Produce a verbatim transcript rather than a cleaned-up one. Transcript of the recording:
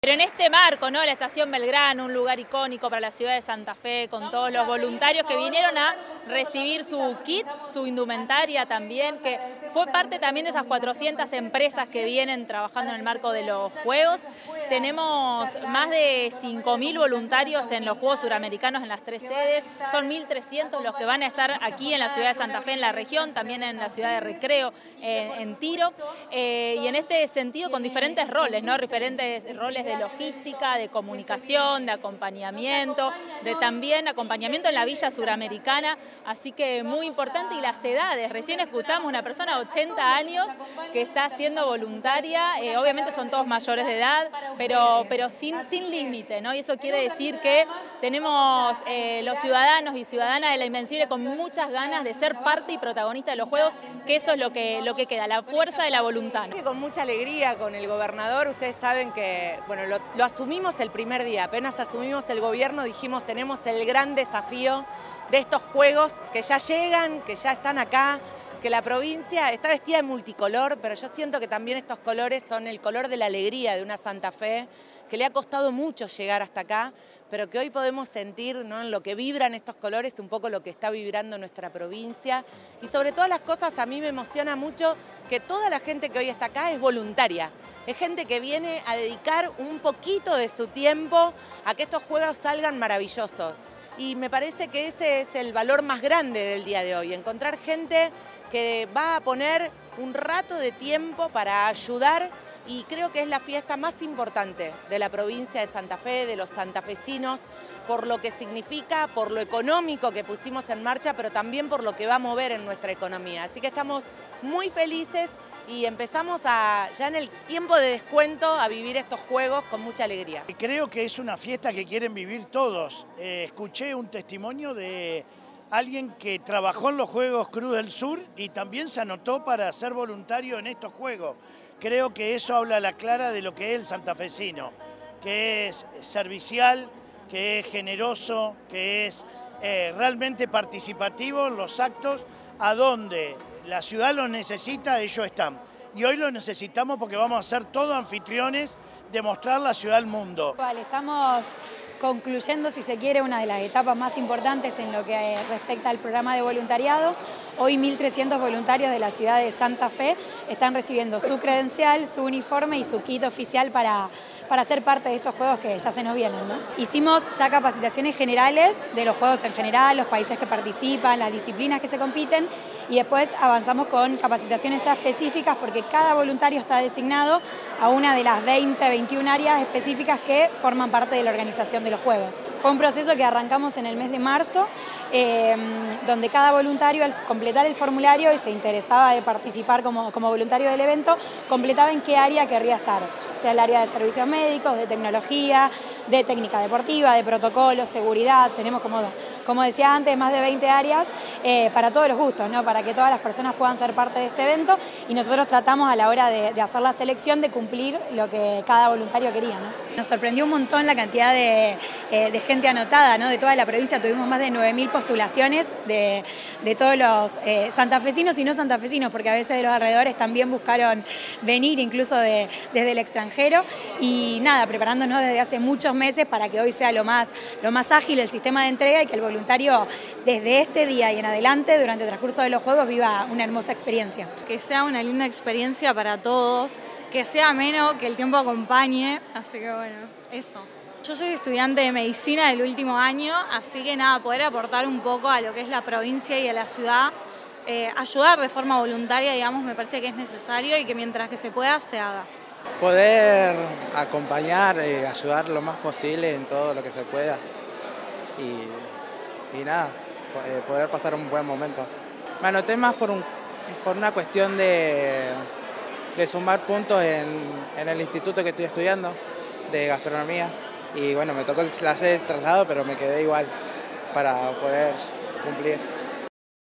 Pero en este marco, ¿no? La Estación Belgrano, un lugar icónico para la ciudad de Santa Fe, con todos los voluntarios que vinieron a recibir su kit, su indumentaria también, que fue parte también de esas cuatrocientas empresas que vienen trabajando en el marco de los Juegos. Tenemos más de cinco mil voluntarios en los Juegos Suramericanos en las tres sedes, son mil trescientos los que van a estar aquí en la ciudad de Santa Fe, en la región, también en la ciudad de Recreo, en, en Tiro, eh, y en este sentido con diferentes roles, ¿no? Diferentes roles de de logística, de comunicación, de acompañamiento, de también acompañamiento en la Villa Suramericana, así que muy importante. Y las edades, recién escuchamos una persona de ochenta años que está siendo voluntaria, eh, obviamente son todos mayores de edad, pero, pero sin, sin límite, ¿no? Y eso quiere decir que tenemos eh, los ciudadanos y ciudadanas de La Invencible con muchas ganas de ser parte y protagonista de los Juegos, que eso es lo que, lo que queda, la fuerza de la voluntad, ¿no? Con mucha alegría con el gobernador, ustedes saben que, bueno, Lo, lo asumimos el primer día, apenas asumimos el gobierno, dijimos tenemos el gran desafío de estos Juegos que ya llegan, que ya están acá, que la provincia está vestida de multicolor, pero yo siento que también estos colores son el color de la alegría de una Santa Fe, que le ha costado mucho llegar hasta acá, pero que hoy podemos sentir, ¿no?, en lo que vibran estos colores, un poco lo que está vibrando nuestra provincia. Y sobre todas las cosas a mí me emociona mucho que toda la gente que hoy está acá es voluntaria. Es gente que viene a dedicar un poquito de su tiempo a que estos Juegos salgan maravillosos. Y me parece que ese es el valor más grande del día de hoy, encontrar gente que va a poner un rato de tiempo para ayudar, y creo que es la fiesta más importante de la provincia de Santa Fe, de los santafesinos, por lo que significa, por lo económico que pusimos en marcha, pero también por lo que va a mover en nuestra economía. Así que estamos muy felices y empezamos a, ya en el tiempo de descuento, a vivir estos Juegos con mucha alegría. Creo que es una fiesta que quieren vivir todos. Eh, escuché un testimonio de alguien que trabajó en los Juegos Cruz del Sur y también se anotó para ser voluntario en estos Juegos. Creo que eso habla a la clara de lo que es el santafesino, que es servicial, que es generoso, que es eh, realmente participativo en los actos, a donde la ciudad los necesita, ellos están. Y hoy lo necesitamos porque vamos a ser todos anfitriones de mostrar la ciudad al mundo. Vale, estamos concluyendo, si se quiere, una de las etapas más importantes en lo que respecta al programa de voluntariado. Hoy mil trescientos voluntarios de la ciudad de Santa Fe están recibiendo su credencial, su uniforme y su kit oficial para, para ser parte de estos Juegos que ya se nos vienen, ¿no? Hicimos ya capacitaciones generales de los Juegos en general, los países que participan, las disciplinas que se compiten, y después avanzamos con capacitaciones ya específicas porque cada voluntario está designado a una de las veinte, veintiuna áreas específicas que forman parte de la organización de los Juegos. Fue un proceso que arrancamos en el mes de marzo, eh, donde cada voluntario al completar el formulario y se interesaba de participar como, como voluntario del evento, completaba en qué área querría estar, ya sea el área de servicios médicos, de tecnología, de técnica deportiva, de protocolo, seguridad. Tenemos, como, como decía antes, más de veinte áreas eh, para todos los gustos, ¿no?, para que todas las personas puedan ser parte de este evento, y nosotros tratamos a la hora de, de hacer la selección de cumplir lo que cada voluntario quería, ¿no? Nos sorprendió un montón la cantidad de, eh, de gente anotada, ¿no?, de toda la provincia. Tuvimos más de nueve mil postulaciones de, de todos los eh, santafesinos y no santafesinos, porque a veces de los alrededores también buscaron venir, incluso de, desde el extranjero. Y nada, preparándonos desde hace muchos meses para que hoy sea lo más, lo más ágil el sistema de entrega y que el voluntario desde este día y en adelante, durante el transcurso de los Juegos, viva una hermosa experiencia. Que sea una linda experiencia para todos, que sea ameno, que el tiempo acompañe, así que bueno, eso. Yo soy estudiante de medicina del último año, así que nada, poder aportar un poco a lo que es la provincia y a la ciudad, eh, ayudar de forma voluntaria, digamos, me parece que es necesario y que mientras que se pueda, se haga. Poder acompañar, eh, ayudar lo más posible en todo lo que se pueda y, y nada, eh, poder pasar un buen momento. Me anoté más por, un, por una cuestión de, de sumar puntos en, en el instituto que estoy estudiando, de gastronomía. Y bueno, me tocó la sede de traslado, pero me quedé igual para poder cumplir.